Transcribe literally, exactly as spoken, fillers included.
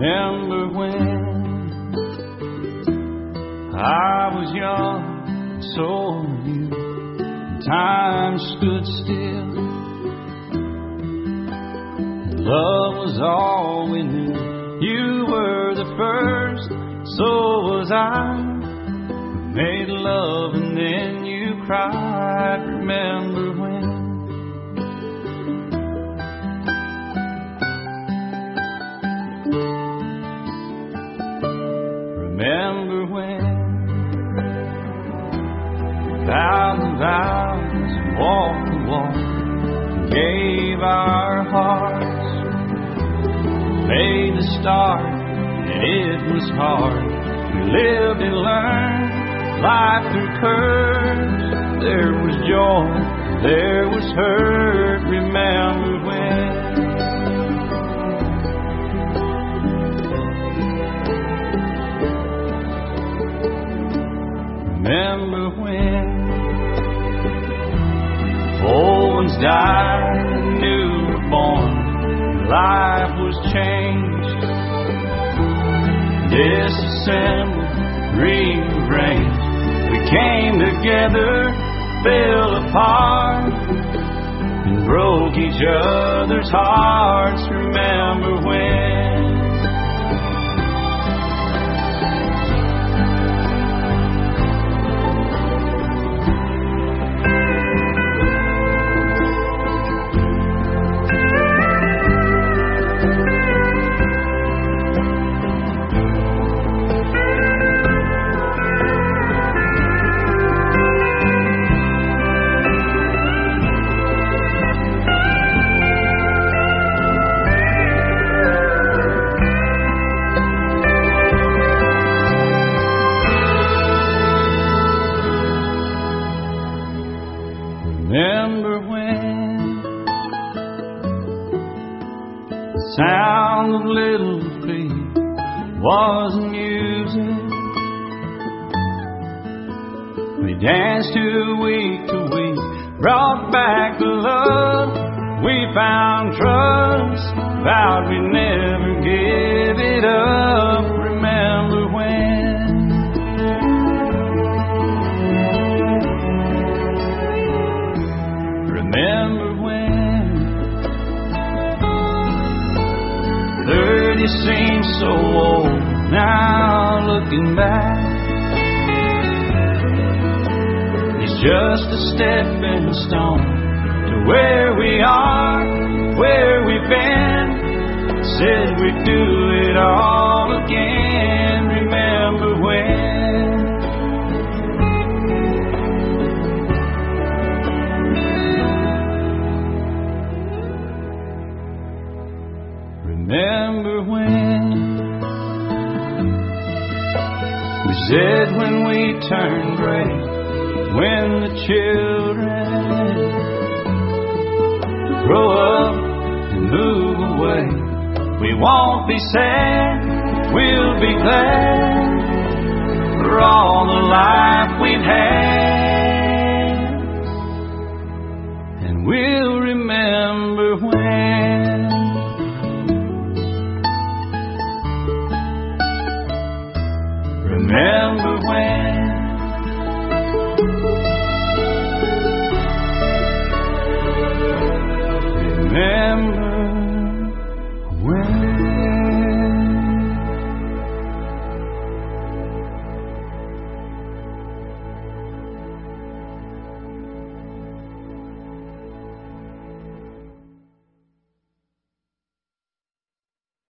Remember when I was young and so new, and time stood still, and love was all we knew. You were the first, so was I. We made love and then you cried. Remember when? Remember when we vowed the vows and walked the walk and gave our hearts, made the start and it was hard. We lived and learned life through curves. There was joy, there was hurt. Remember when? Remember when old ones died and new were born, life was changed, disassembled, rearranged. We came together, fell apart, and broke each other's hearts. Remember when? Remember when the sound of little feet was music? We danced to week to week, brought back the love. We found trust, vowed we'd never give it up. Remember when? Remember when thirty seems so old now, looking back. It's just a stepping stone to where we are, where we've been. Said we'd do it all again. Remember when? Remember when we said when we turn gray, when the children grow up and move away, we won't be sad, we'll be glad for all the life we've had, and we'll